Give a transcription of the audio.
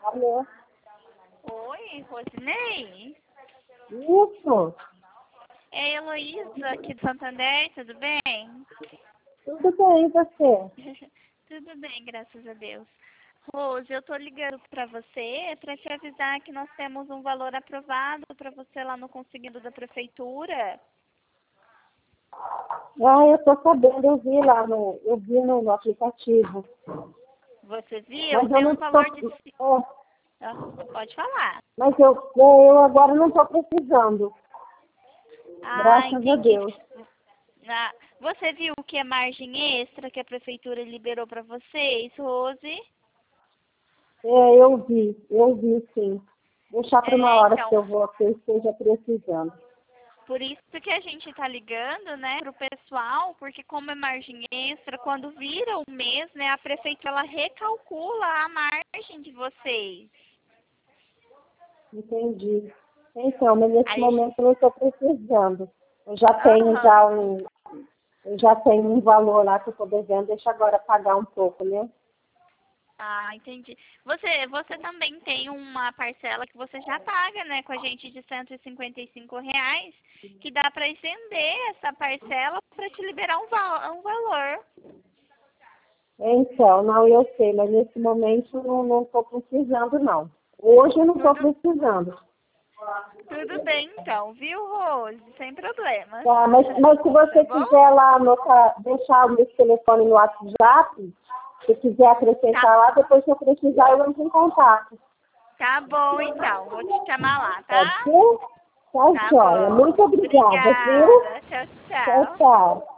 Alô? Oi, Rosinei? Isso, É a Heloísa aqui do Santander, tudo bem? tudo bem, e você? Tudo bem, graças a Deus. Rose, eu tô ligando pra você pra te avisar que nós temos um valor aprovado pra você lá no consignado da prefeitura. Ah, eu tô sabendo, eu vi no aplicativo. Você viu? Mas eu Tem não um valor de... tô, é, Ah, pode falar. mas eu agora não tô precisando, Ah, graças a entendi. Deus. Ah, você viu que é margem extra que a prefeitura liberou pra vocês, Rose? É, eu vi sim. Deixar para uma hora que Então, que eu esteja precisando. por isso que a gente tá ligando, né, pro pessoal, porque como é margem extra, quando vira o mês, né, a prefeitura ela recalcula a margem de vocês. Entendi. Então, mas nesse Aí, momento eu não estou precisando. Eu já tenho aham. eu já tenho um valor lá que eu estou devendo, deixa agora pagar um pouco, né? Ah, entendi. Você também tem uma parcela que você já paga, né, com a gente de R$ 155, que dá para estender essa parcela para te liberar um valor. Então, não, eu sei, mas nesse momento eu não estou precisando, não. Hoje eu não estou Tudo, precisando. tudo bem então, viu, Rose? Sem problema. Tá, mas se Tá você bom? quiser lá deixar o meu telefone no WhatsApp, se quiser Tá, acrescentar lá, depois se eu precisar eu entro em contato. tá bom então, vou te chamar lá, Pode tá? ser? Tá, Tá joia. bom. Muito obrigada, viu? Obrigada. Tchau, Tchau, tchau. tchau.